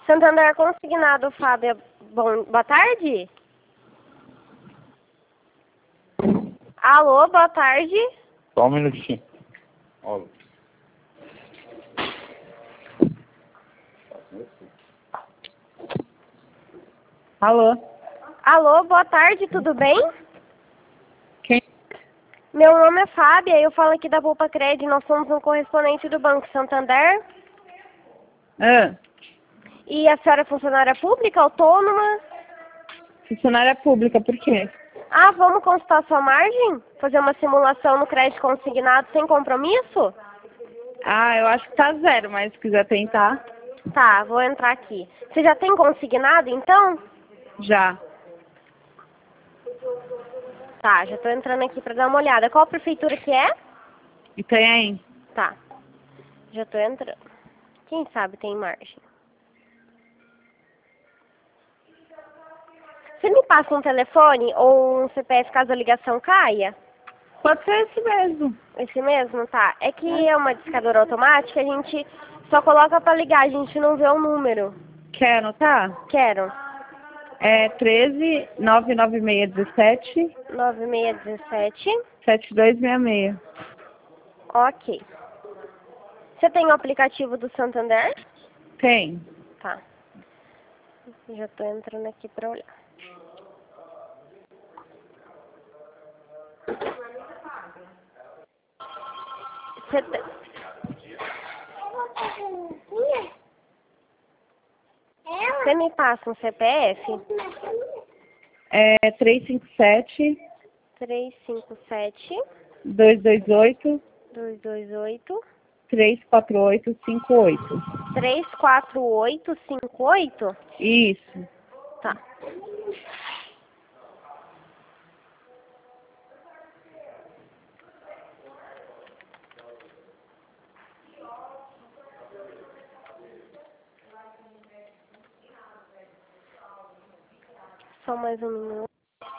Santander Consignado, Fábia. Boa tarde? Alô, boa tarde? Só um minutinho. Olha. Alô? Alô, boa tarde, tudo bem? Quem? Meu nome é Fábia, eu falo aqui da Poupa Cred, nós somos um correspondente do Banco Santander. E a senhora é funcionária pública, autônoma? Funcionária pública, por quê? Ah, vamos consultar sua margem? Fazer uma simulação no crédito consignado sem compromisso? Ah, eu acho que tá 0, mas se quiser tentar, Tá, vou entrar aqui. Você já tem consignado, então? já. Tá, já tô entrando aqui pra dar uma olhada. Qual prefeitura que é? Itanhaém. Tá, já tô entrando. Quem sabe tem margem. Você me passa um telefone ou um CPF caso a ligação caia? Pode ser esse mesmo. Esse mesmo, tá. É que é uma discadora automática, a gente só coloca pra ligar, a gente não vê o número. Quer anotar? Quero. É 13 99617 9617. 7266. Ok. Você tem o aplicativo do Santander? Tem. Tá. Já tô entrando aqui pra olhar. Você tem... Você me passa um CPF? É 357 357 228 228 34858. 34858? Isso. Tá. Só mais um minuto.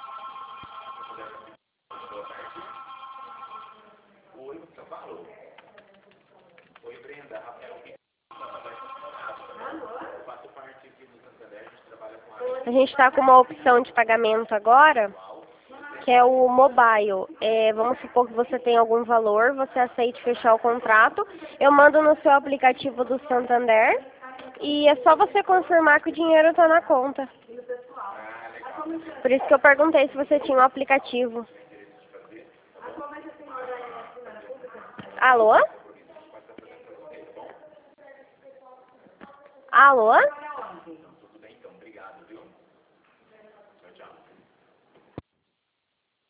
A gente está com uma opção de pagamento agora, que é o mobile. Vamos supor que você tem algum valor, você aceite fechar o contrato, eu mando no seu aplicativo do Santander e é só você confirmar que o dinheiro está na conta. Por isso que eu perguntei se você tinha um aplicativo. Alô? Alô?